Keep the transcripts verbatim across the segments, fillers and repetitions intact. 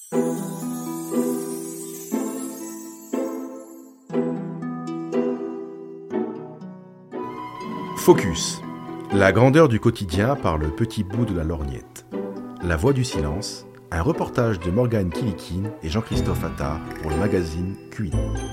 Focus. La grandeur du quotidien par le petit bout de la lorgnette. La voix du silence. Un reportage de Morgane Kilikine et Jean-Christophe Attard pour le magazine Q I.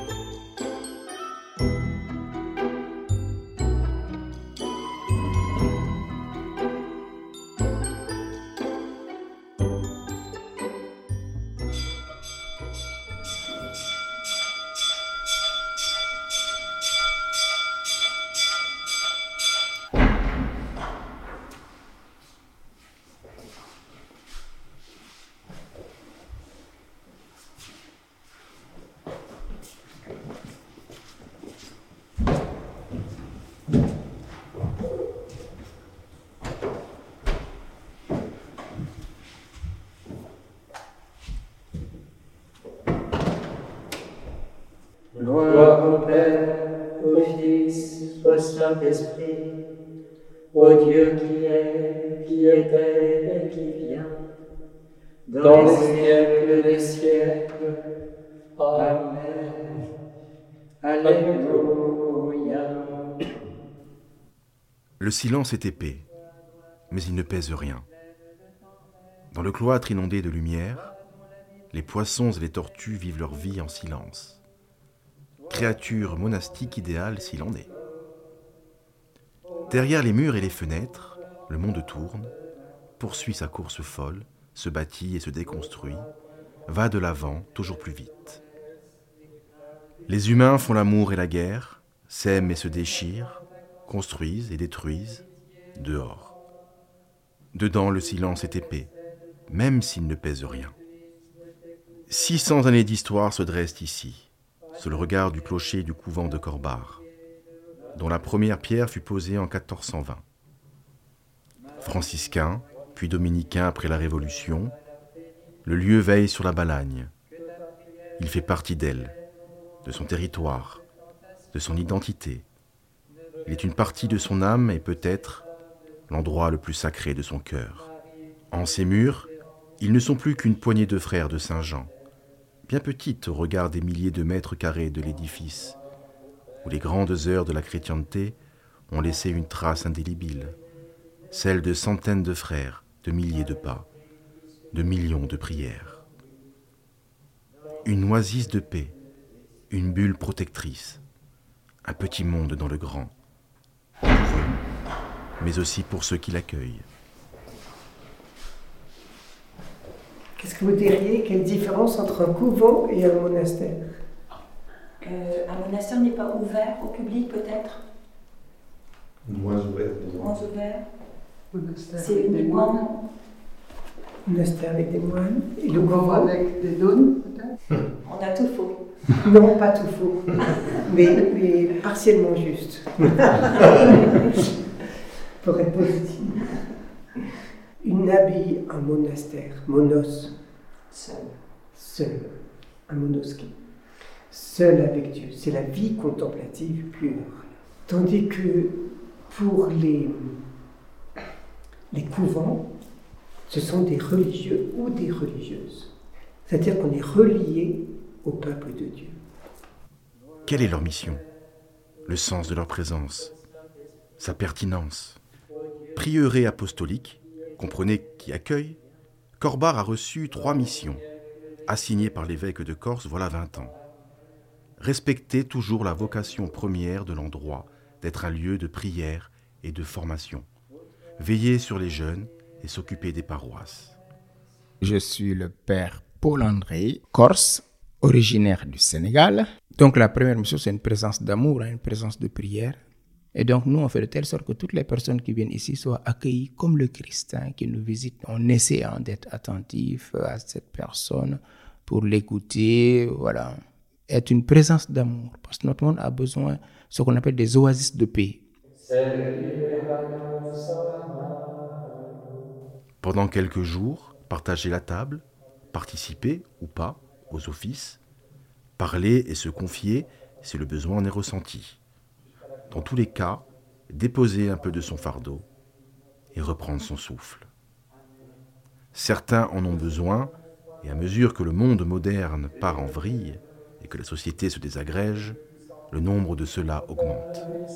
Gloire au Père, au Fils, au Saint-Esprit, au Dieu qui est, qui était et qui vient, dans les siècles des siècles. Amen. Alléluia. Le silence est épais, mais il ne pèse rien. Dans le cloître inondé de lumière, les poissons et les tortues vivent leur vie en silence. Créature monastique idéale s'il en est. Derrière les murs et les fenêtres, le monde tourne, poursuit sa course folle, se bâtit et se déconstruit, va de l'avant toujours plus vite. Les humains font l'amour et la guerre, s'aiment et se déchirent, construisent et détruisent, dehors. Dedans, le silence est épais, même s'il ne pèse rien. six cents années d'histoire se dressent ici, sous le regard du clocher du couvent de Corbard, dont la première pierre fut posée en quatorze cent vingt. Franciscain, puis dominicain après la Révolution, le lieu veille sur la Balagne. Il fait partie d'elle, de son territoire, de son identité. Il est une partie de son âme et peut-être l'endroit le plus sacré de son cœur. En ses murs, ils ne sont plus qu'une poignée de frères de Saint-Jean, bien petite au regard des milliers de mètres carrés de l'édifice, où les grandes heures de la chrétienté ont laissé une trace indélébile, celle de centaines de frères, de milliers de pas, de millions de prières. Une oasis de paix, une bulle protectrice, un petit monde dans le grand, pour eux, mais aussi pour ceux qui l'accueillent. Qu'est-ce que vous diriez, quelle différence entre un couvent et un monastère? euh, Un monastère n'est pas ouvert au public, peut-être? Moins ouvert. Moins ouvert. Monastère C'est avec des uniquement... moines. Monastère avec des moines. Et le Couvent couvent avec des nonnes, peut-être. On a tout faux. Non, pas tout faux, mais, mais partiellement juste. Pour être positif. Une abbaye, un monastère, monos, Seul. seul, un monoski, seul avec Dieu. C'est la vie contemplative pure. Tandis que pour les, les couvents, ce sont des religieux ou des religieuses. C'est-à-dire qu'on est relié au peuple de Dieu. Quelle est leur mission? Le sens de leur présence? Sa pertinence? Prieuré apostolique, comprenez qui accueille, Corbard a reçu trois missions, assignées par l'évêque de Corse voilà vingt ans. Respecter toujours la vocation première de l'endroit, d'être un lieu de prière et de formation. Veiller sur les jeunes et s'occuper des paroisses. Je suis le père Paul-André, corse, originaire du Sénégal. Donc la première mission, c'est une présence d'amour, une présence de prière. Et donc nous, on fait de telle sorte que toutes les personnes qui viennent ici soient accueillies comme le Christ hein, qui nous visite. On essaie hein, d'être attentif à cette personne pour l'écouter, voilà. Être une présence d'amour, parce que notre monde a besoin de ce qu'on appelle des oasis de paix. Pendant quelques jours, partager la table, participer ou pas aux offices, parler et se confier si le besoin en est ressenti. Dans tous les cas, déposer un peu de son fardeau et reprendre son souffle. Certains en ont besoin, Et à mesure que le monde moderne part en vrille et que la société se désagrège, le nombre de ceux-là augmente.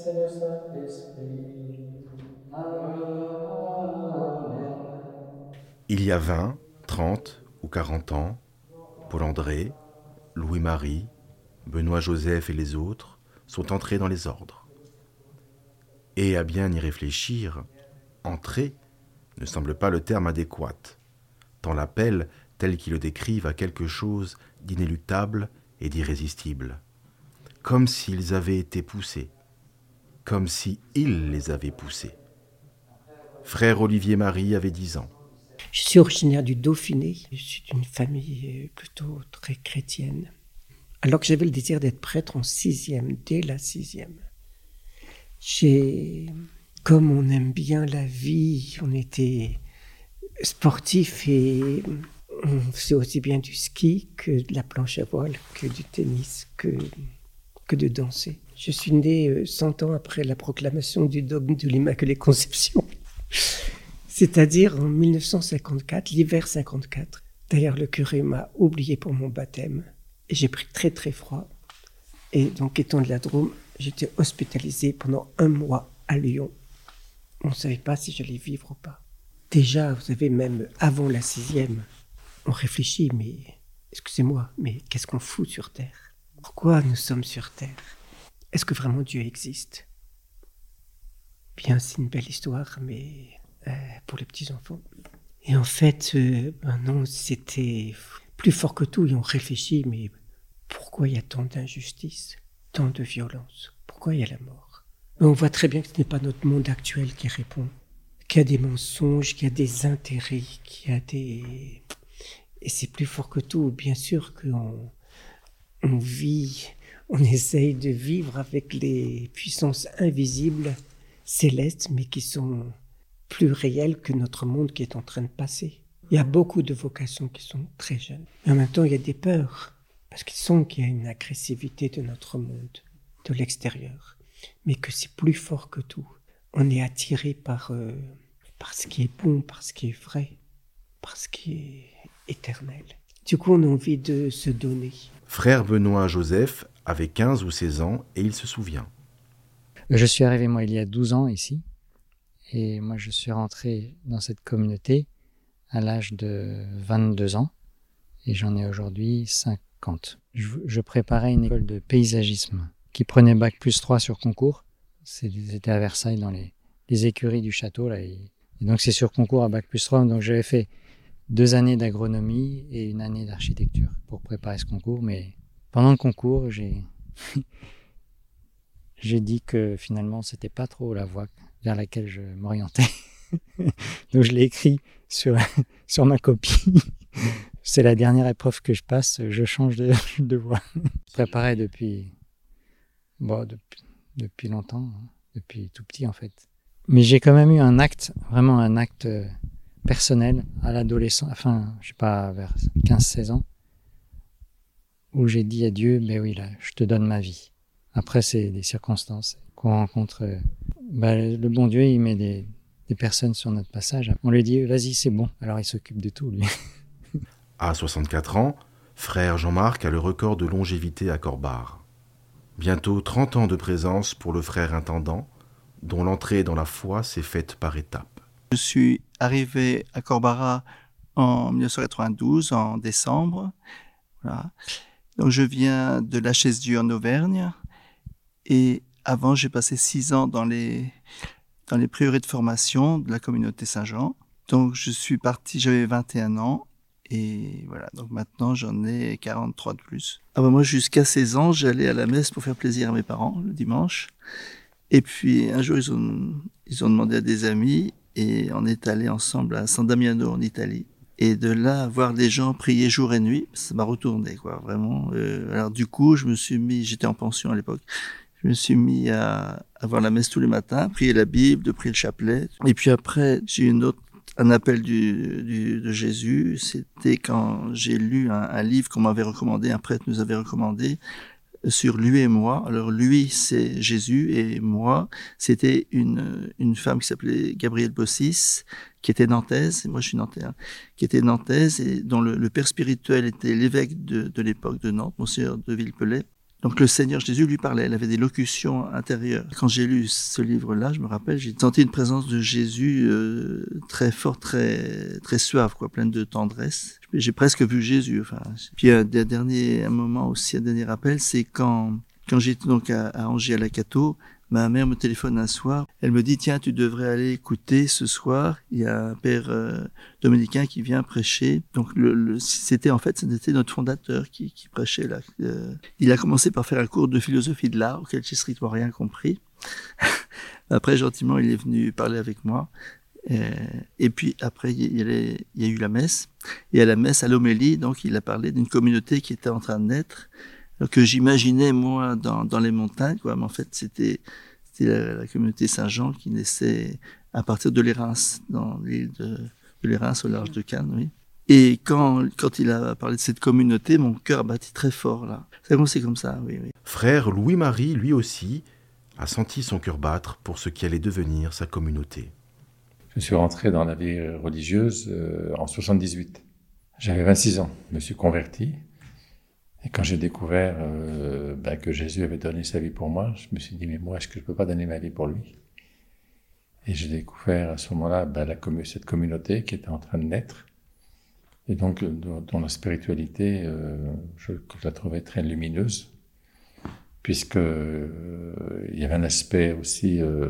Il y a vingt, trente ou quarante ans, Paul-André, Louis-Marie, Benoît-Joseph et les autres sont entrés dans les ordres. Et à bien y réfléchir, entrer ne semble pas le terme adéquat, tant l'appel tel qu'ils le décrivent a quelque chose d'inéluctable et d'irrésistible, comme s'ils avaient été poussés, comme si il les avait poussés. Frère Olivier Marie avait dix ans. Je suis originaire du Dauphiné. Je suis d'une famille plutôt très chrétienne. Alors que j'avais le désir d'être prêtre en sixième, dès la sixième. J'ai, comme on aime bien la vie, on était sportif et on faisait aussi bien du ski que de la planche à voile, que du tennis, que, que de danser. Je suis né cent ans après la proclamation du dogme de l'Immaculée Conception. C'est-à-dire en mille neuf cent cinquante-quatre, l'hiver cinquante-quatre. D'ailleurs, le curé m'a oublié pour mon baptême. Et j'ai pris très très froid. Et donc, étant de la Drôme, j'étais hospitalisé pendant un mois à Lyon. On ne savait pas si j'allais vivre ou pas. Déjà, vous savez, même avant la sixième, on réfléchit, mais excusez-moi, mais qu'est-ce qu'on fout sur Terre? Pourquoi nous sommes sur Terre? Est-ce que vraiment Dieu existe? Bien, c'est une belle histoire, mais euh, pour les petits-enfants. Et en fait, euh, ben non, c'était plus fort que tout. Et on réfléchit, mais pourquoi il y a tant d'injustice, tant de violence? Pourquoi il y a la mort? Mais on voit très bien que ce n'est pas notre monde actuel qui répond. Qu'il y a des mensonges, qu'il y a des intérêts, qu'il y a des... Et c'est plus fort que tout. Bien sûr qu'on on vit, on essaye de vivre avec les puissances invisibles, célestes, mais qui sont plus réelles que notre monde qui est en train de passer. Il y a beaucoup de vocations qui sont très jeunes. Mais en même temps, il y a des peurs, parce qu'ils sentent qu'il y a une agressivité de notre monde, de l'extérieur, mais que c'est plus fort que tout. On est attiré par, euh, par ce qui est bon, par ce qui est vrai, par ce qui est éternel. Du coup, on a envie de se donner. Frère Benoît Joseph avait quinze ou seize ans et il se souvient. Je suis arrivé, moi, il y a douze ans ici. Et moi, je suis rentré dans cette communauté à l'âge de vingt-deux ans. Et j'en ai aujourd'hui cinquante. Je, je préparais une école de paysagisme qui prenait bac plus trois sur concours. C'était à Versailles, dans les, les écuries du château. Là, et, et donc, c'est sur concours à bac plus trois. Donc, j'avais fait deux années d'agronomie et une année d'architecture pour préparer ce concours. Mais pendant le concours, j'ai... j'ai dit que finalement, c'était pas trop la voie vers laquelle je m'orientais. Donc, je l'ai écrit sur, sur ma copie. C'est la dernière épreuve que je passe, je change de, de voie. Je préparais depuis, bon, depuis, depuis longtemps, hein, depuis tout petit en fait. Mais j'ai quand même eu un acte, vraiment un acte personnel à l'adolescence, enfin, je sais pas, vers quinze seize ans, où j'ai dit à Dieu, ben oui, là, je te donne ma vie. Après, c'est des circonstances qu'on rencontre. Bah, le bon Dieu, il met des, des personnes sur notre passage. On lui dit, vas-y, c'est bon. Alors, il s'occupe de tout, lui. À soixante-quatre ans, frère Jean-Marc a le record de longévité à Corbar. Bientôt trente ans de présence pour le frère intendant, dont l'entrée dans la foi s'est faite par étapes. Je suis arrivé à Corbara en dix-neuf cent quatre-vingt-douze, en décembre. Voilà. Donc, je viens de la Chaise-Dieu en Auvergne. Et avant, j'ai passé six ans dans les, dans les prieurés de formation de la communauté Saint-Jean. Donc, je suis parti, j'avais vingt et un ans. Et voilà, donc maintenant, j'en ai quarante-trois de plus. Ah bah moi, jusqu'à seize ans, j'allais à la messe pour faire plaisir à mes parents, le dimanche. Et puis, un jour, ils ont, ils ont demandé à des amis et on est allé ensemble à San Damiano, en Italie. Et de là, voir les gens prier jour et nuit, ça m'a retourné, quoi, vraiment. Euh, alors, du coup, je me suis mis, j'étais en pension à l'époque, je me suis mis à, à voir la messe tous les matins, prier la Bible, de prier le chapelet. Et puis après, j'ai eu une autre, un appel du, du, de Jésus. C'était quand j'ai lu un, un livre qu'on m'avait recommandé, un prêtre nous avait recommandé, sur lui et moi. Alors lui, c'est Jésus, et moi, c'était une, une femme qui s'appelait Gabrielle Bossis, qui était nantaise, et moi je suis nantais, hein, qui était nantaise, et dont le, le père spirituel était l'évêque de, de l'époque de Nantes, Monseigneur de Villepelet. Donc le Seigneur Jésus lui parlait, elle avait des locutions intérieures. Quand j'ai lu ce livre-là, je me rappelle, j'ai senti une présence de Jésus euh, très forte, très très suave, quoi, pleine de tendresse. J'ai presque vu Jésus. Enfin, puis un dernier un moment aussi, un dernier rappel, c'est quand quand j'étais donc à, à Angers à la Cato. Ma mère me téléphone un soir, elle me dit « Tiens, tu devrais aller écouter ce soir, il y a un père euh, dominicain qui vient prêcher. » Donc le, le, c'était en fait, c'était notre fondateur qui, qui prêchait là. Euh, il a commencé par faire un cours de philosophie de l'art, auquel j'ai strictement rien compris. Après, gentiment, il est venu parler avec moi. Euh, et puis après, il y, a, il y a eu la messe. Et à la messe, à l'homélie, donc il a parlé d'une communauté qui était en train de naître, que j'imaginais moi dans, dans les montagnes, quoi. Mais en fait c'était, c'était la, la communauté Saint-Jean qui naissait à partir de l'Érins, dans l'île de, de l'Érins au large de Cannes, oui. Et quand, quand il a parlé de cette communauté, mon cœur battit très fort là. Ça commençait comme ça, oui, oui. Frère Louis-Marie, lui aussi, a senti son cœur battre pour ce qui allait devenir sa communauté. Je suis rentré dans la vie religieuse euh, en soixante-dix-huit. J'avais vingt-six ans, je me suis converti. Et quand j'ai découvert euh, ben, que Jésus avait donné sa vie pour moi, je me suis dit, mais moi, est-ce que je ne peux pas donner ma vie pour lui? Et j'ai découvert à ce moment-là ben, la commu- cette communauté qui était en train de naître, et donc dont, dont la spiritualité, euh, je, je la trouvais très lumineuse, puisque euh, il y avait un aspect aussi euh,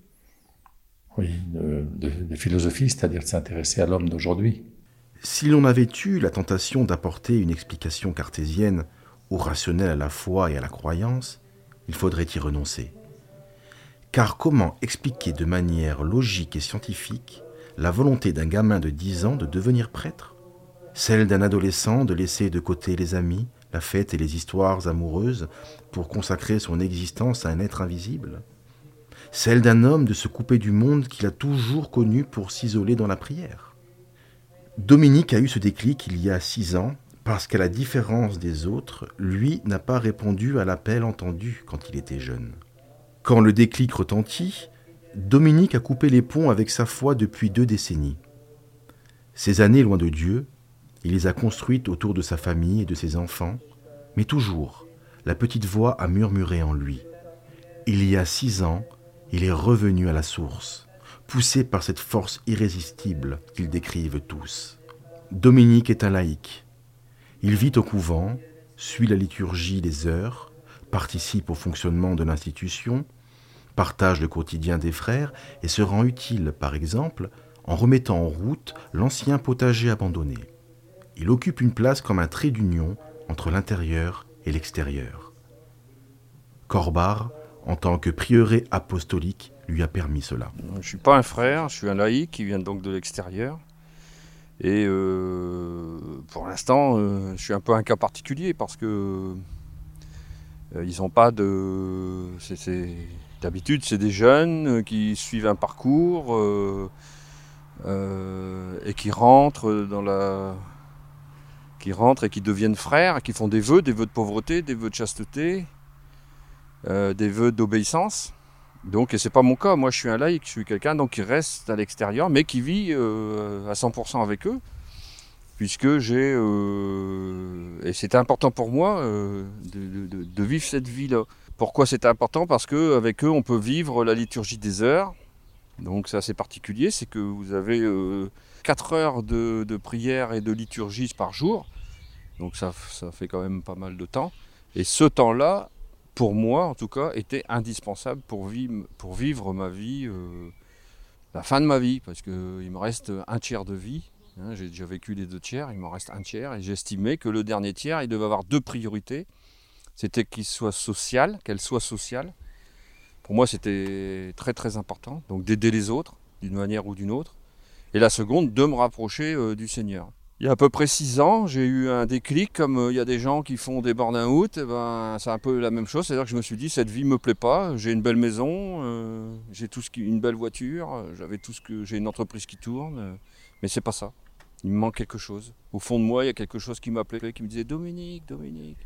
oui, de, de, de philosophie, c'est-à-dire de s'intéresser à l'homme d'aujourd'hui. Si l'on avait eu la tentation d'apporter une explication cartésienne ou rationnelle à la foi et à la croyance, il faudrait y renoncer. Car comment expliquer de manière logique et scientifique la volonté d'un gamin de dix ans de devenir prêtre? Celle d'un adolescent de laisser de côté les amis, la fête et les histoires amoureuses pour consacrer son existence à un être invisible? Celle d'un homme de se couper du monde qu'il a toujours connu pour s'isoler dans la prière? Dominique a eu ce déclic il y a six ans parce qu'à la différence des autres, lui n'a pas répondu à l'appel entendu quand il était jeune. Quand le déclic retentit, Dominique a coupé les ponts avec sa foi depuis deux décennies. Ces années loin de Dieu, il les a construites autour de sa famille et de ses enfants, mais toujours, la petite voix a murmuré en lui. Il y a six ans, il est revenu à la source, poussé par cette force irrésistible qu'ils décrivent tous. Dominique est un laïc. Il vit au couvent, suit la liturgie des heures, participe au fonctionnement de l'institution, partage le quotidien des frères et se rend utile, par exemple, en remettant en route l'ancien potager abandonné. Il occupe une place comme un trait d'union entre l'intérieur et l'extérieur. Corbard, en tant que prieuré apostolique, lui a permis cela. Je ne suis pas un frère, je suis un laïc qui vient donc de l'extérieur. Et euh, pour l'instant, euh, je suis un peu un cas particulier parce que euh, ils n'ont pas de... C'est, c'est... D'habitude, c'est des jeunes qui suivent un parcours euh, euh, et qui rentrent dans la... qui rentrent et qui deviennent frères, qui font des vœux, des vœux de pauvreté, des vœux de chasteté, euh, des vœux d'obéissance. Donc, et c'est pas mon cas. Moi, je suis un laïc, je suis quelqu'un donc qui reste à l'extérieur, mais qui vit euh, à cent pour cent avec eux, puisque j'ai euh, et c'était important pour moi euh, de, de, de vivre cette vie-là. Pourquoi c'était important? Parce que avec eux, on peut vivre la liturgie des heures. Donc, c'est assez particulier, c'est que vous avez euh, quatre heures de, de prière et de liturgie par jour. Donc, ça, ça fait quand même pas mal de temps. Et ce temps-là, pour moi, en tout cas, était indispensable pour vivre, pour vivre ma vie, euh, la fin de ma vie, parce qu'il me reste un tiers de vie. Hein, j'ai déjà vécu les deux tiers, il m'en reste un tiers, et j'estimais que le dernier tiers, il devait avoir deux priorités. C'était qu'il soit social, qu'elle soit sociale. Pour moi, c'était très très important, donc d'aider les autres, d'une manière ou d'une autre. Et la seconde, de me rapprocher euh, du Seigneur. Il y a à peu près six ans, j'ai eu un déclic, comme euh, il y a des gens qui font des burn-out, et ben, c'est un peu la même chose, c'est-à-dire que je me suis dit, cette vie me plaît pas, j'ai une belle maison, euh, j'ai tout ce qui, une belle voiture, j'avais tout ce que, j'ai une entreprise qui tourne, euh, mais c'est pas ça. Il me manque quelque chose. Au fond de moi, il y a quelque chose qui m'appelait, qui me disait, Dominique, Dominique,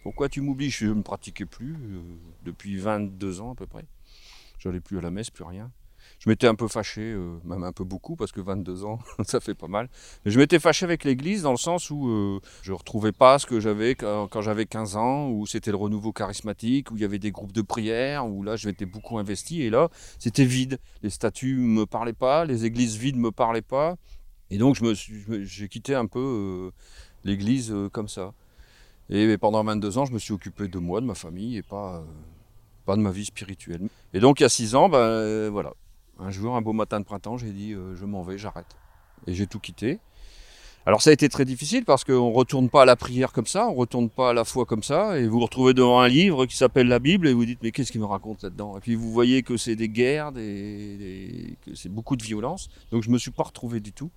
Pourquoi tu m'oublies? Je ne pratiquais plus euh, depuis vingt-deux ans à peu près. J'allais plus à la messe, plus rien. Je m'étais un peu fâché, euh, même un peu beaucoup, parce que vingt-deux ans, ça fait pas mal. Mais je m'étais fâché avec l'église dans le sens où euh, je ne retrouvais pas ce que j'avais quand, quand j'avais quinze ans, où c'était le renouveau charismatique, où il y avait des groupes de prière, où là, je m'étais beaucoup investi. Et là, c'était vide. Les statuts ne me parlaient pas, les églises vides ne me parlaient pas. Et donc, je me suis, je me, j'ai quitté un peu euh, l'église euh, comme ça. Et pendant vingt-deux ans, je me suis occupé de moi, de ma famille, et pas, euh, pas de ma vie spirituelle. Et donc, il y a six ans, ben euh, voilà. Un jour, un beau matin de printemps, j'ai dit euh, je m'en vais, j'arrête. Et j'ai tout quitté. Alors ça a été très difficile parce qu'on ne retourne pas à la prière comme ça, on ne retourne pas à la foi comme ça, et vous vous retrouvez devant un livre qui s'appelle la Bible et vous dites mais qu'est-ce qu'il me raconte là-dedans? Et puis vous voyez que c'est des guerres, des, des, que c'est beaucoup de violence. Donc je ne me suis pas retrouvé du tout.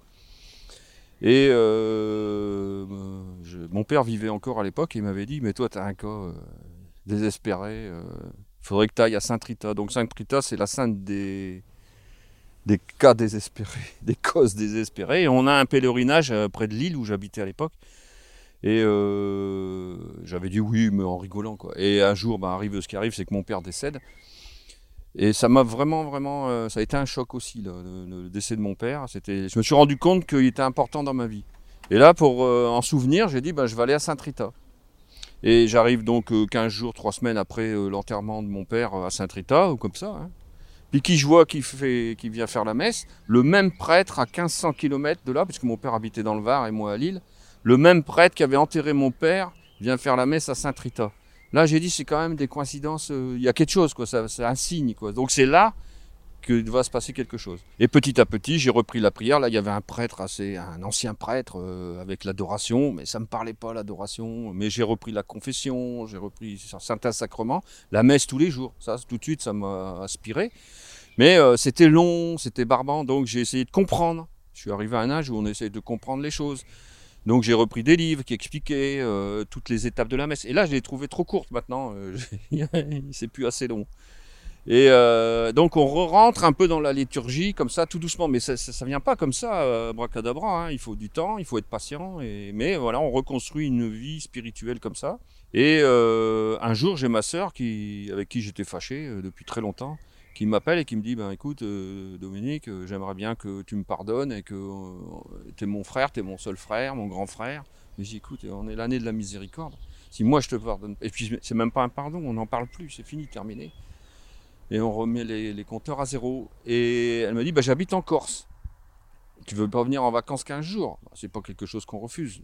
Et euh, je, mon père vivait encore à l'époque et il m'avait dit mais toi tu as un cas euh, désespéré, il euh, faudrait que tu ailles à Sainte Rita. Donc Sainte Rita c'est la sainte des... des cas désespérés, des causes désespérées. Et on a un pèlerinage près de Lille où j'habitais à l'époque. Et euh, j'avais dit oui, mais en rigolant, quoi. Et un jour, bah, arrive ce qui arrive, c'est que mon père décède. Et ça m'a vraiment, vraiment... Euh, ça a été un choc aussi, là, le, le décès de mon père. C'était, je me suis rendu compte qu'il était important dans ma vie. Et là, pour euh, en souvenir, j'ai dit, bah, je vais aller à Sainte Rita. Et j'arrive donc euh, quinze jours, trois semaines après euh, l'enterrement de mon père à Sainte Rita, ou comme ça, hein. Puis qui je vois qui, fait, qui vient faire la messe, le même prêtre à quinze cents kilomètres de là, puisque mon père habitait dans le Var et moi à Lille, le même prêtre qui avait enterré mon père vient faire la messe à Sainte Rita. Là j'ai dit c'est quand même des coïncidences, il euh, y a quelque chose, quoi, ça, c'est un signe, quoi. Donc c'est là que va se passer quelque chose. Et petit à petit j'ai repris la prière, là il y avait un prêtre, assez, un ancien prêtre euh, avec l'adoration, mais ça ne me parlait pas l'adoration, mais j'ai repris la confession, j'ai repris certains sacrements, la messe tous les jours, ça tout de suite ça m'a aspiré. Mais euh, c'était long, c'était barbant, donc j'ai essayé de comprendre. Je suis arrivé à un âge où on essaye de comprendre les choses. Donc j'ai repris des livres qui expliquaient euh, toutes les étapes de la messe. Et là, je les ai trouvées trop courtes maintenant. Euh, c'est plus assez long. Et euh, donc on rentre un peu dans la liturgie comme ça, tout doucement. Mais ça ne vient pas comme ça, euh, bracadabra. Hein. Il faut du temps, il faut être patient. Et... Mais voilà, on reconstruit une vie spirituelle comme ça. Et euh, un jour, j'ai ma sœur qui... avec qui j'étais fâché euh, depuis très longtemps, qui m'appelle et qui me dit ben écoute euh, Dominique, euh, j'aimerais bien que tu me pardonnes et que euh, t'es mon frère, t'es mon seul frère, mon grand frère. Mais j'ai dit écoute, on est l'année de la miséricorde. Si moi je te pardonne, et puis c'est même pas un pardon, on n'en parle plus, c'est fini, terminé. Et on remet les, les compteurs à zéro. Et elle me dit ben j'habite en Corse. Tu veux pas venir en vacances quinze jours? C'est pas quelque chose qu'on refuse.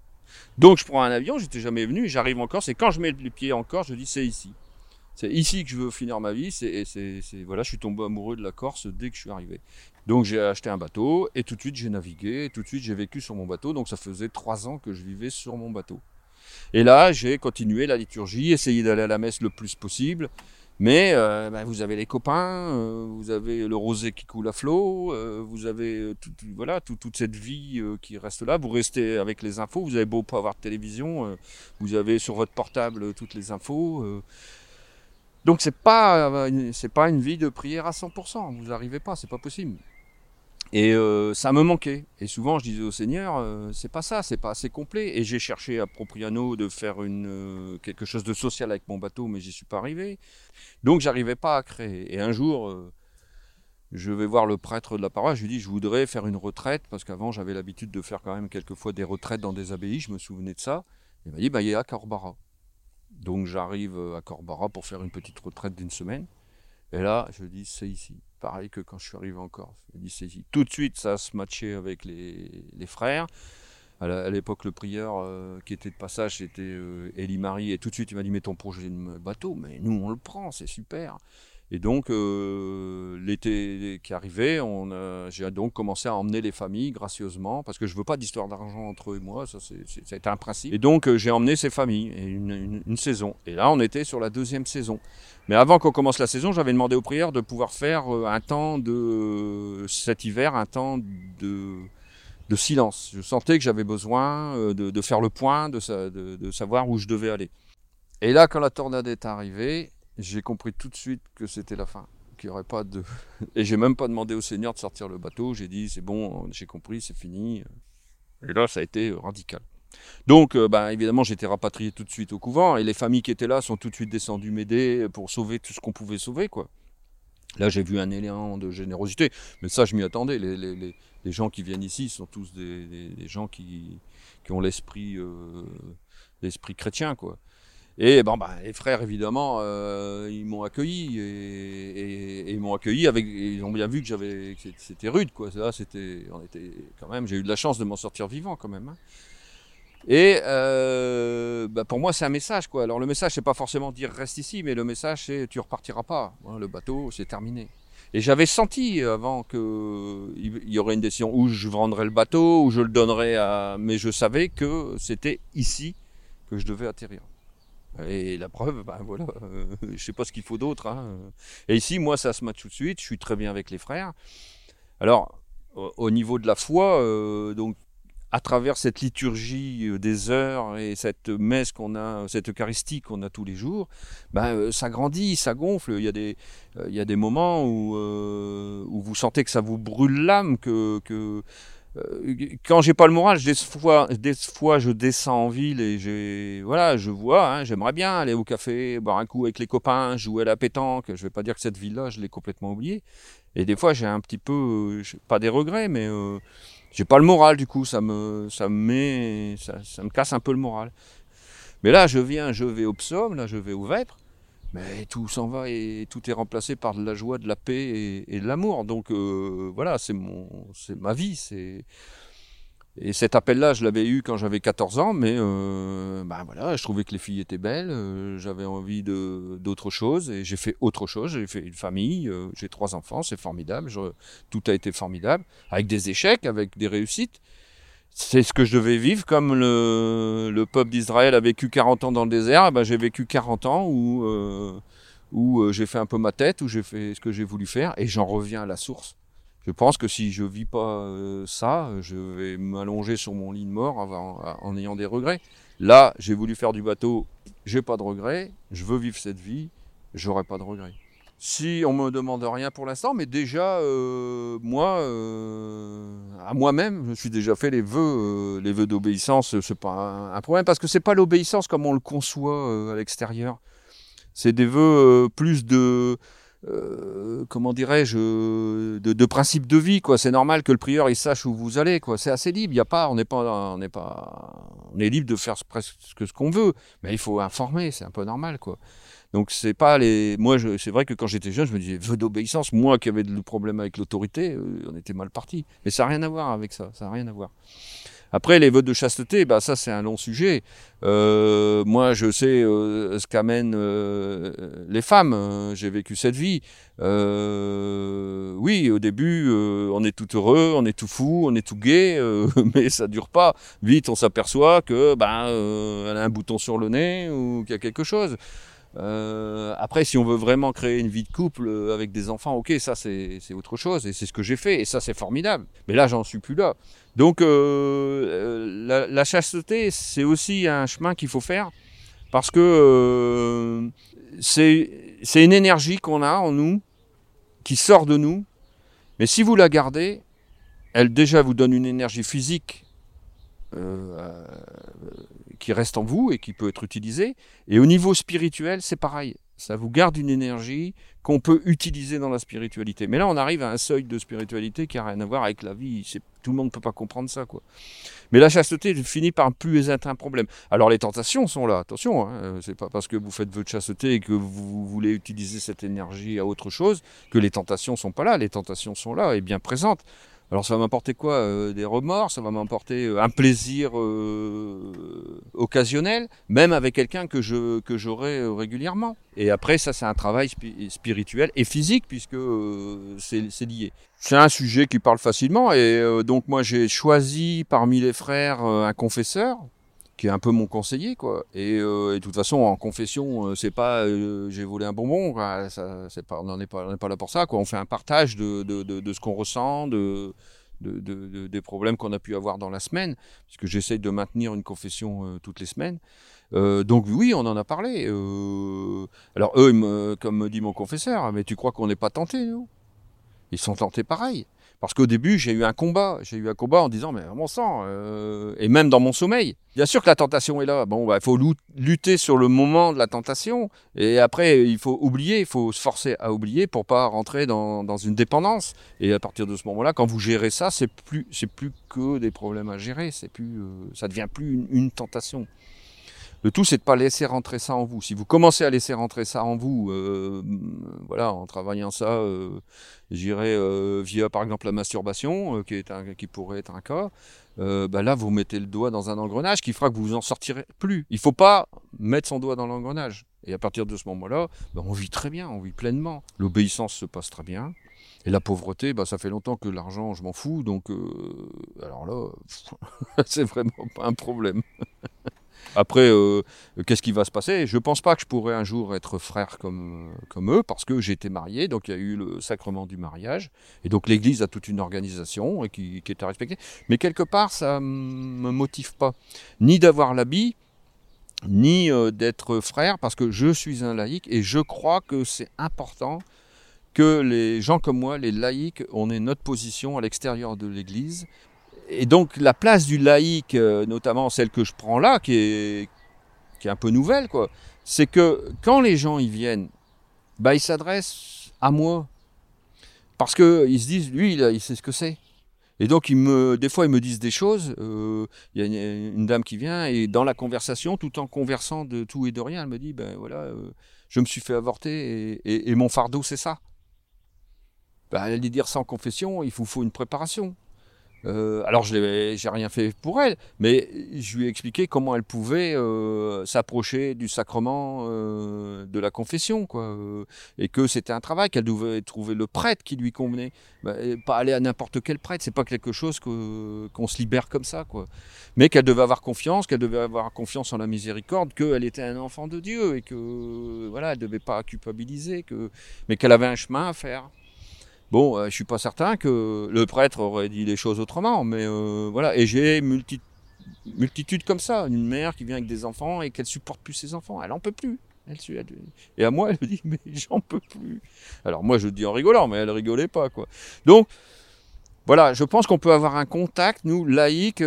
Donc je prends un avion, j'étais jamais venu, j'arrive en Corse et quand je mets les pieds en Corse, je dis c'est ici. C'est ici que je veux finir ma vie. C'est, c'est, c'est, voilà, je suis tombé amoureux de la Corse dès que je suis arrivé. Donc j'ai acheté un bateau et tout de suite j'ai navigué. Et tout de suite j'ai vécu sur mon bateau. Donc ça faisait trois ans que je vivais sur mon bateau. Et là j'ai continué la liturgie, essayé d'aller à la messe le plus possible. Mais euh, ben, vous avez les copains, euh, vous avez le rosé qui coule à flot, euh, vous avez tout, voilà, tout, toute cette vie euh, qui reste là. Vous restez avec les infos. Vous avez beau pas avoir de télévision, euh, vous avez sur votre portable euh, toutes les infos. Euh, Donc c'est pas c'est pas une vie de prière à cent pour cent, vous n'arrivez pas, c'est pas possible. Et euh, ça me manquait. Et souvent je disais au Seigneur, euh, c'est pas ça, c'est pas assez complet. Et j'ai cherché à Propriano de faire une euh, quelque chose de social avec mon bateau, mais j'y suis pas arrivé. Donc j'arrivais pas à créer. Et un jour, euh, je vais voir le prêtre de la paroisse, je lui dis je voudrais faire une retraite parce qu'avant j'avais l'habitude de faire quand même quelquefois des retraites dans des abbayes, je me souvenais de ça. Il m'a dit bah il y a à Corbara. Donc j'arrive à Corbara pour faire une petite retraite d'une semaine. Et là, je dis, c'est ici. Pareil que quand je suis arrivé en Corse. Je dis, c'est ici. Tout de suite, ça se matchait avec les, les frères. À l'époque, le prieur euh, qui était de passage, c'était euh, Élie Marie. Et tout de suite, il m'a dit, mais ton projet de bateau, mais nous, on le prend, c'est super. Et donc, euh, l'été qui arrivait, on a, j'ai donc commencé à emmener les familles gracieusement, parce que je ne veux pas d'histoire d'argent entre eux et moi, ça, c'est, c'est, ça a été un principe. Et donc, euh, j'ai emmené ces familles, et une, une, une saison. Et là, on était sur la deuxième saison. Mais avant qu'on commence la saison, j'avais demandé aux prieurs de pouvoir faire euh, un temps de, cet hiver, un temps de, de silence. Je sentais que j'avais besoin euh, de, de faire le point, de, de, de savoir où je devais aller. Et là, quand la tornade est arrivée, j'ai compris tout de suite que c'était la fin, qu'il n'y aurait pas de... Et j'ai même pas demandé au Seigneur de sortir le bateau, j'ai dit c'est bon, j'ai compris, c'est fini. Et là, ça a été radical. Donc, euh, bah, évidemment, j'étais rapatrié tout de suite au couvent et les familles qui étaient là sont tout de suite descendues m'aider pour sauver tout ce qu'on pouvait sauver, quoi. Là, j'ai vu un élan de générosité, mais ça, je m'y attendais. Les, les, les, les gens qui viennent ici sont tous des, des, des gens qui, qui ont l'esprit, euh, l'esprit chrétien, quoi. Et bon, bah, les frères, évidemment, euh, ils m'ont accueilli et, et, et ils m'ont accueilli avec, ils ont bien vu que j'avais, que c'était rude, quoi. Là, c'était, on était quand même, j'ai eu de la chance de m'en sortir vivant, quand même. Hein. Et euh, bah pour moi, c'est un message, quoi. Alors le message, c'est pas forcément dire reste ici, mais le message, c'est tu repartiras pas. Hein, le bateau, c'est terminé. Et j'avais senti avant que il y aurait une décision où je vendrais le bateau, où je le donnerais à, mais je savais que c'était ici que je devais atterrir. Et la preuve, ben voilà, euh, je sais pas ce qu'il faut d'autre. Hein. Et ici, moi, ça se match tout de suite. Je suis très bien avec les frères. Alors, au, au niveau de la foi, euh, donc. À travers cette liturgie des heures et cette messe qu'on a, cette Eucharistie qu'on a tous les jours, ben, ça grandit, ça gonfle. Il y a des, il y a des moments où, euh, où vous sentez que ça vous brûle l'âme, que, que euh, quand j'ai pas le moral, des fois, des fois je descends en ville et j'ai, voilà, je vois, hein, j'aimerais bien aller au café, boire un coup avec les copains, jouer à la pétanque. Je vais pas dire que cette ville-là, je l'ai complètement oubliée. Et des fois, j'ai un petit peu, pas des regrets, mais euh, j'ai pas le moral, du coup, ça me, ça me met, ça, ça me casse un peu le moral. Mais là, je viens, je vais au psaume, là, je vais au vêpres, mais tout s'en va et tout est remplacé par de la joie, de la paix et, et de l'amour. Donc euh, voilà, c'est mon, c'est ma vie, c'est. Et cet appel-là, je l'avais eu quand j'avais quatorze ans, mais euh, ben voilà, je trouvais que les filles étaient belles, euh, j'avais envie de, d'autre chose, et j'ai fait autre chose, j'ai fait une famille, euh, j'ai trois enfants, c'est formidable, je, tout a été formidable, avec des échecs, avec des réussites. C'est ce que je devais vivre, comme le, le peuple d'Israël a vécu quarante ans dans le désert, ben j'ai vécu quarante ans où, euh, où euh, j'ai fait un peu ma tête, où j'ai fait ce que j'ai voulu faire, et j'en reviens à la source. Je pense que si je vis pas euh, ça, je vais m'allonger sur mon lit de mort avant, en ayant des regrets. Là, j'ai voulu faire du bateau, j'ai pas de regrets, je veux vivre cette vie, j'aurai pas de regrets. Si on me demande rien pour l'instant, mais déjà, euh, moi, euh, à moi-même, je me suis déjà fait les vœux, euh, les vœux d'obéissance, c'est pas un, un problème, parce que c'est pas l'obéissance comme on le conçoit euh, à l'extérieur. C'est des vœux euh, plus de... Euh, comment dirais-je, de, de principe de vie, quoi. C'est normal que le prieur il sache où vous allez, quoi. C'est assez libre. Il y a pas, on n'est pas, on n'est pas, on est libre de faire presque ce qu'on veut, mais il faut informer. C'est un peu normal, quoi. Donc c'est pas les, moi je... c'est vrai que quand j'étais jeune, je me disais vœu d'obéissance. Moi qui avais le problème avec l'autorité, euh, on était mal parti. Mais ça n'a rien à voir avec ça. Ça n'a rien à voir. Après, les vœux de chasteté, bah, ça c'est un long sujet. Euh, moi, je sais euh, ce qu'amènent euh, les femmes. Euh, j'ai vécu cette vie. Euh, oui, au début, euh, on est tout heureux, on est tout fou, on est tout gai, euh, mais ça dure pas. Vite, on s'aperçoit que, ben, euh, elle a un bouton sur le nez ou qu'il y a quelque chose. Euh, après, si on veut vraiment créer une vie de couple avec des enfants, ok, ça c'est, c'est autre chose, et c'est ce que j'ai fait, et ça c'est formidable. Mais là, j'en suis plus là. Donc, euh, la, la chasteté, c'est aussi un chemin qu'il faut faire, parce que euh, c'est, c'est une énergie qu'on a en nous, qui sort de nous, mais si vous la gardez, elle déjà vous donne une énergie physique euh, euh, qui reste en vous et qui peut être utilisée. Et au niveau spirituel, c'est pareil. Ça vous garde une énergie qu'on peut utiliser dans la spiritualité. Mais là, on arrive à un seuil de spiritualité qui n'a rien à voir avec la vie. C'est, tout le monde ne peut pas comprendre ça, quoi. Mais la chasteté finit par plus être un problème. Alors les tentations sont là, attention, hein, c'est pas parce que vous faites vœu de chasteté et que vous voulez utiliser cette énergie à autre chose que les tentations sont pas là. Les tentations sont là et bien présentes. Alors ça va m'apporter quoi euh, des remords, ça va m'apporter euh, un plaisir euh, occasionnel, même avec quelqu'un que je que j'aurai euh, régulièrement. Et après ça c'est un travail spi- spirituel et physique puisque euh, c'est, c'est lié. C'est un sujet qui parle facilement et euh, donc moi j'ai choisi parmi les frères euh, un confesseur qui est un peu mon conseiller, quoi. Et, euh, et de toute façon, en confession, euh, c'est pas euh, j'ai volé un bonbon, quoi. Ça, c'est pas, on n'en est pas, on n'est pas là pour ça, quoi. On fait un partage de, de, de, de ce qu'on ressent, de, de, de, de, des problèmes qu'on a pu avoir dans la semaine, puisque j'essaye de maintenir une confession euh, toutes les semaines. Euh, donc oui, on en a parlé. Euh, alors eux, me, comme me dit mon confesseur, mais tu crois qu'on n'est pas tentés, nous ? Ils sont tentés pareil. Parce qu'au début, j'ai eu un combat. J'ai eu un combat en disant, mais mon sang, euh... et même dans mon sommeil. Bien sûr que la tentation est là. Bon, bah, il faut lutter sur le moment de la tentation. Et après, il faut oublier, il faut se forcer à oublier pour pas rentrer dans, dans une dépendance. Et à partir de ce moment-là, quand vous gérez ça, c'est plus, c'est plus que des problèmes à gérer. C'est plus, euh, ça devient plus une, une tentation. Le tout, c'est de ne pas laisser rentrer ça en vous. Si vous commencez à laisser rentrer ça en vous, euh, voilà, en travaillant ça, euh, j'irais euh, via, par exemple, la masturbation, euh, qui, est un, qui pourrait être un cas, euh, bah là, vous mettez le doigt dans un engrenage qui fera que vous vous en sortirez plus. Il ne faut pas mettre son doigt dans l'engrenage. Et à partir de ce moment-là, bah, on vit très bien, on vit pleinement. L'obéissance se passe très bien. Et la pauvreté, bah, ça fait longtemps que l'argent, je m'en fous. Donc, euh, alors là, c'est vraiment pas un problème. Après, euh, qu'est-ce qui va se passer? Je ne pense pas que je pourrais un jour être frère comme, comme eux, parce que j'ai été marié, donc il y a eu le sacrement du mariage, et donc l'Église a toute une organisation et qui, qui est à respecter. Mais quelque part, ça ne me motive pas, ni d'avoir l'habit, ni euh, d'être frère, parce que je suis un laïc, et je crois que c'est important que les gens comme moi, les laïcs, on ait notre position à l'extérieur de l'Église. Et donc la place du laïc, euh, notamment celle que je prends là, qui est, qui est un peu nouvelle, quoi, c'est que quand les gens y viennent, bah, ils s'adressent à moi. Parce qu'ils se disent, lui, il, il sait ce que c'est. Et donc, ils me, des fois, ils me disent des choses. Il euh, y a une, une dame qui vient, et dans la conversation, tout en conversant de tout et de rien, elle me dit, ben voilà, euh, je me suis fait avorter, et, et, et mon fardeau, c'est ça. Ben, elle dit dire sans confession, il faut, faut une préparation. Euh, alors je n'ai rien fait pour elle, mais je lui ai expliqué comment elle pouvait euh, s'approcher du sacrement euh, de la confession, quoi, euh, et que c'était un travail, qu'elle devait trouver le prêtre qui lui convenait, bah, pas aller à n'importe quel prêtre, c'est pas quelque chose que, qu'on se libère comme ça, quoi. Mais qu'elle devait avoir confiance, qu'elle devait avoir confiance en la miséricorde, qu'elle était un enfant de Dieu et que voilà, elle devait pas culpabiliser, que, mais qu'elle avait un chemin à faire. Bon, euh, je suis pas certain que le prêtre aurait dit les choses autrement, mais euh, voilà. Et j'ai multi, multitude comme ça, une mère qui vient avec des enfants et qu'elle supporte plus ses enfants, elle en peut plus. Elle, elle, et à moi, elle me dit, mais j'en peux plus. Alors moi, je le dis en rigolant, mais elle rigolait pas, quoi. Donc, voilà, je pense qu'on peut avoir un contact, nous, laïcs,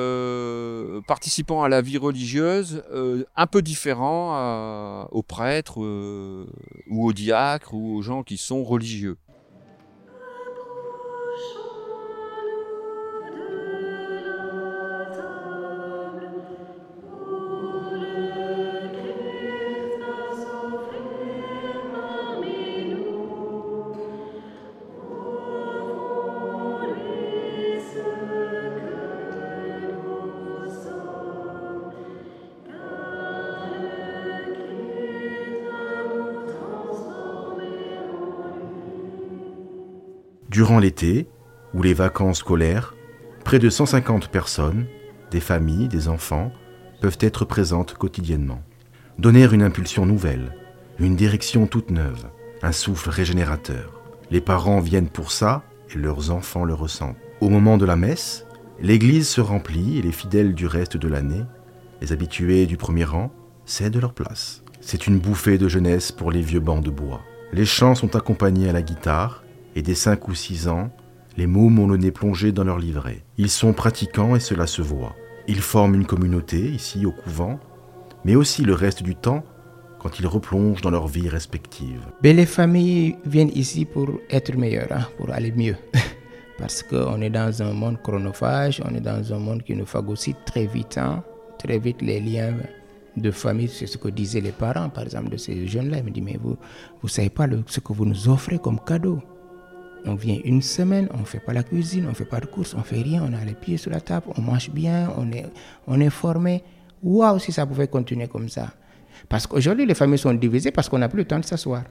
euh, participant à la vie religieuse, euh, un peu différent à, aux prêtres euh, ou aux diacres ou aux gens qui sont religieux. Durant l'été, ou les vacances scolaires, près de cent cinquante personnes, des familles, des enfants, peuvent être présentes quotidiennement. Donner une impulsion nouvelle, une direction toute neuve, un souffle régénérateur. Les parents viennent pour ça et leurs enfants le ressentent. Au moment de la messe, l'église se remplit et les fidèles du reste de l'année, les habitués du premier rang, cèdent leur place. C'est une bouffée de jeunesse pour les vieux bancs de bois. Les chants sont accompagnés à la guitare, et dès cinq ou six ans, les mômes ont le nez plongé dans leur livret. Ils sont pratiquants et cela se voit. Ils forment une communauté, ici au couvent, mais aussi le reste du temps, quand ils replongent dans leur vie respective. Mais les familles viennent ici pour être meilleures, hein, pour aller mieux. Parce qu'on est dans un monde chronophage, on est dans un monde qui nous phagocyte très vite. Hein. Très vite, les liens de famille, c'est ce que disaient les parents, par exemple, de ces jeunes-là. Ils me disent, mais vous ne savez pas le, ce que vous nous offrez comme cadeau. On vient une semaine, on ne fait pas la cuisine, on ne fait pas de courses, on ne fait rien, on a les pieds sur la table, on mange bien, on est, on est formé. Waouh, si ça pouvait continuer comme ça. Parce qu'aujourd'hui, les familles sont divisées parce qu'on n'a plus le temps de s'asseoir.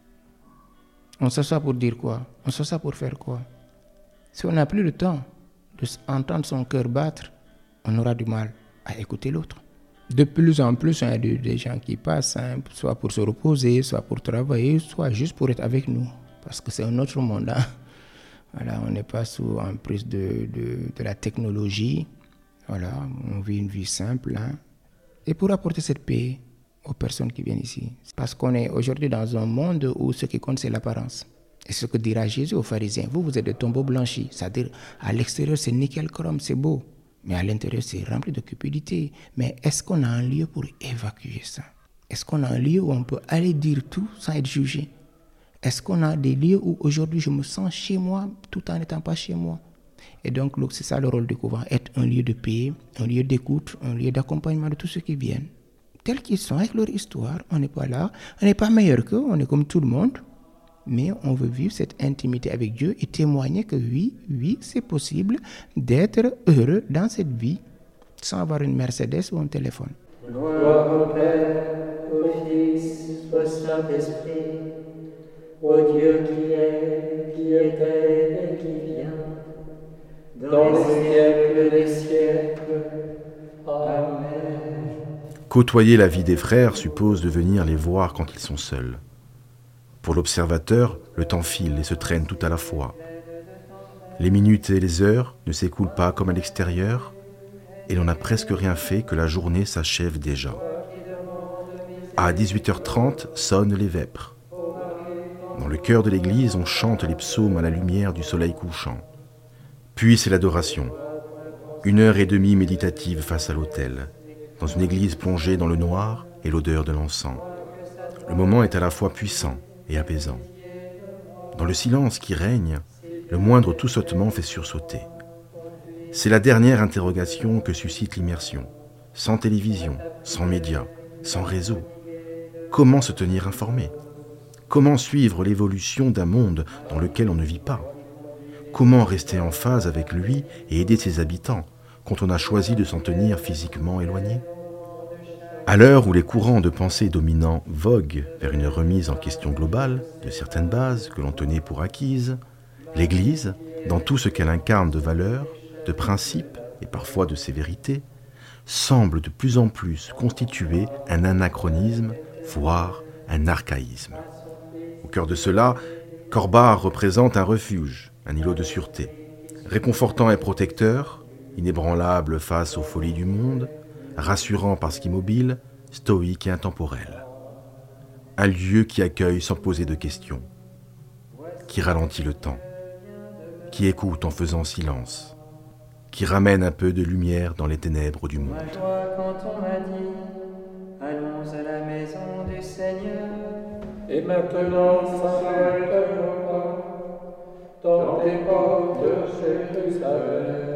On s'assoit pour dire quoi? On s'assoit pour faire quoi? Si on n'a plus le temps d'entendre son cœur battre, on aura du mal à écouter l'autre. De plus en plus, il y a des, des gens qui passent, hein, soit pour se reposer, soit pour travailler, soit juste pour être avec nous. Parce que c'est un autre monde. Hein. Voilà, on n'est pas sous emprise de, de, de la technologie. Voilà, on vit une vie simple. Hein. Et pour apporter cette paix aux personnes qui viennent ici. Parce qu'on est aujourd'hui dans un monde où ce qui compte, c'est l'apparence. Et ce que dira Jésus aux pharisiens, vous, vous êtes des tombeaux blanchis. C'est-à-dire, à l'extérieur, c'est nickel chrome, c'est beau. Mais à l'intérieur, c'est rempli de cupidité. Mais est-ce qu'on a un lieu pour évacuer ça? Est-ce qu'on a un lieu où on peut aller dire tout sans être jugé? Est-ce qu'on a des lieux où aujourd'hui je me sens chez moi tout en n'étant pas chez moi? Et donc, c'est ça le rôle du couvent, être un lieu de paix, un lieu d'écoute, un lieu d'accompagnement de tous ceux qui viennent. Tels qu'ils sont, avec leur histoire, on n'est pas là, on n'est pas meilleur qu'eux, on est comme tout le monde. Mais on veut vivre cette intimité avec Dieu et témoigner que oui, oui, c'est possible d'être heureux dans cette vie sans avoir une Mercedes ou un téléphone. Gloire au Père, au Fils, au Saint-Esprit, au Dieu qui est, qui était et qui vient, dans les siècles des siècles. Amen. Côtoyer la vie des frères suppose de venir les voir quand ils sont seuls. Pour l'observateur, le temps file et se traîne tout à la fois. Les minutes et les heures ne s'écoulent pas comme à l'extérieur, et l'on n'a presque rien fait que la journée s'achève déjà. À dix-huit heures trente sonnent les vêpres. Dans le chœur de l'église, on chante les psaumes à la lumière du soleil couchant. Puis c'est l'adoration. Une heure et demie méditative face à l'autel, dans une église plongée dans le noir et l'odeur de l'encens. Le moment est à la fois puissant et apaisant. Dans le silence qui règne, le moindre tout-sautement fait sursauter. C'est la dernière interrogation que suscite l'immersion. Sans télévision, sans médias, sans réseau. Comment se tenir informé? Comment suivre l'évolution d'un monde dans lequel on ne vit pas? Comment rester en phase avec lui et aider ses habitants quand on a choisi de s'en tenir physiquement éloigné? À l'heure où les courants de pensée dominants voguent vers une remise en question globale de certaines bases que l'on tenait pour acquises, l'Église, dans tout ce qu'elle incarne de valeurs, de principes et parfois de sévérité, semble de plus en plus constituer un anachronisme, voire un archaïsme. Au cœur de cela, Corbard représente un refuge, un îlot de sûreté, réconfortant et protecteur, inébranlable face aux folies du monde, rassurant parce qu'immobile, stoïque et intemporel. Un lieu qui accueille sans poser de questions, qui ralentit le temps, qui écoute en faisant silence, qui ramène un peu de lumière dans les ténèbres du monde. Quand on m'a dit, allons à la maison du Seigneur, et maintenant s'arrêtera dans tes portes, Jérusalem.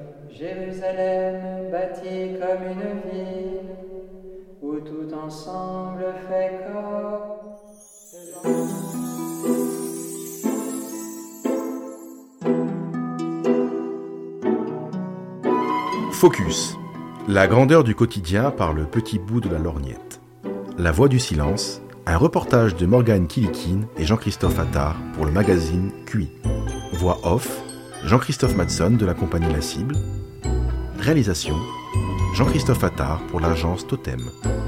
Jérusalem bâtie comme une ville, où tout ensemble fait corps. Focus. La grandeur du quotidien par le petit bout de la lorgnette. La voix du silence. Un reportage de Morgane Kilikine et Jean-Christophe Attard pour le magazine Q I. Voix off. Jean-Christophe Madson de la compagnie La Cible. Réalisation, Jean-Christophe Attard pour l'agence Totem.